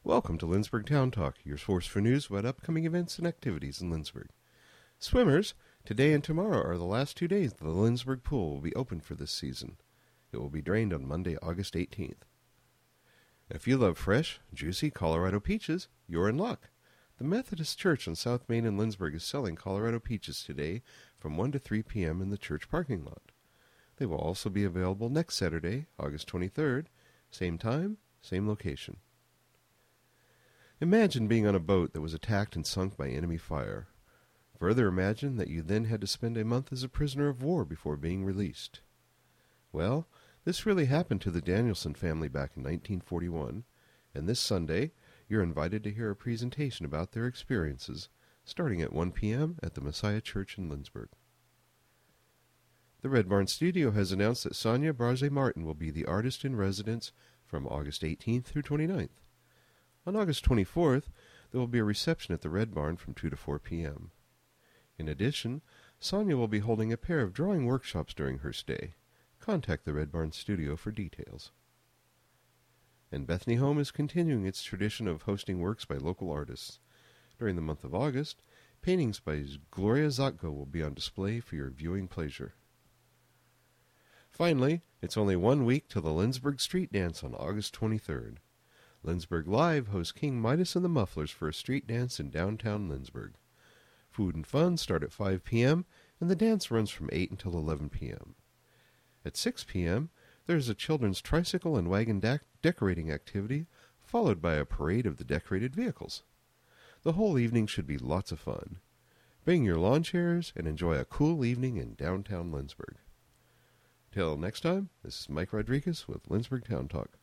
Welcome to Lindsborg Town Talk, your source for news about upcoming events and activities in Lindsborg. Swimmers, today and tomorrow are the last 2 days the Lindsborg Pool will be open for this season. It will be drained on Monday, August 18th. If you love fresh, juicy Colorado peaches, you're in luck. The Methodist Church on South Main in Lindsborg is selling Colorado peaches today from 1 to 3 p.m. in the church parking lot. They will also be available next Saturday, August 23rd, same time, same location. Imagine being on a boat that was attacked and sunk by enemy fire. Further imagine that you then had to spend a month as a prisoner of war before being released. Well, this really happened to the Danielson family back in 1941, and this Sunday, you're invited to hear a presentation about their experiences, starting at 1 p.m. at the Messiah Church in Lindsborg. The Red Barn Studio has announced that Sonia Barze Martin will be the artist in residence from August 18th through 29th. On August 24th, there will be a reception at the Red Barn from 2 to 4 p.m. In addition, Sonia will be holding a pair of drawing workshops during her stay. Contact the Red Barn Studio for details. And Bethany Home is continuing its tradition of hosting works by local artists. During the month of August, paintings by Gloria Zotko will be on display for your viewing pleasure. Finally, it's only 1 week till the Lindsborg Street Dance on August 23rd. Lindsborg Live hosts King Midas and the Mufflers for a street dance in downtown Lindsborg. Food and fun start at 5 p.m., and the dance runs from 8 until 11 p.m. At 6 p.m., there is a children's tricycle and wagon decorating activity, followed by a parade of the decorated vehicles. The whole evening should be lots of fun. Bring your lawn chairs and enjoy a cool evening in downtown Lindsborg. Till next time, this is Mike Rodriguez with Lindsborg Town Talk.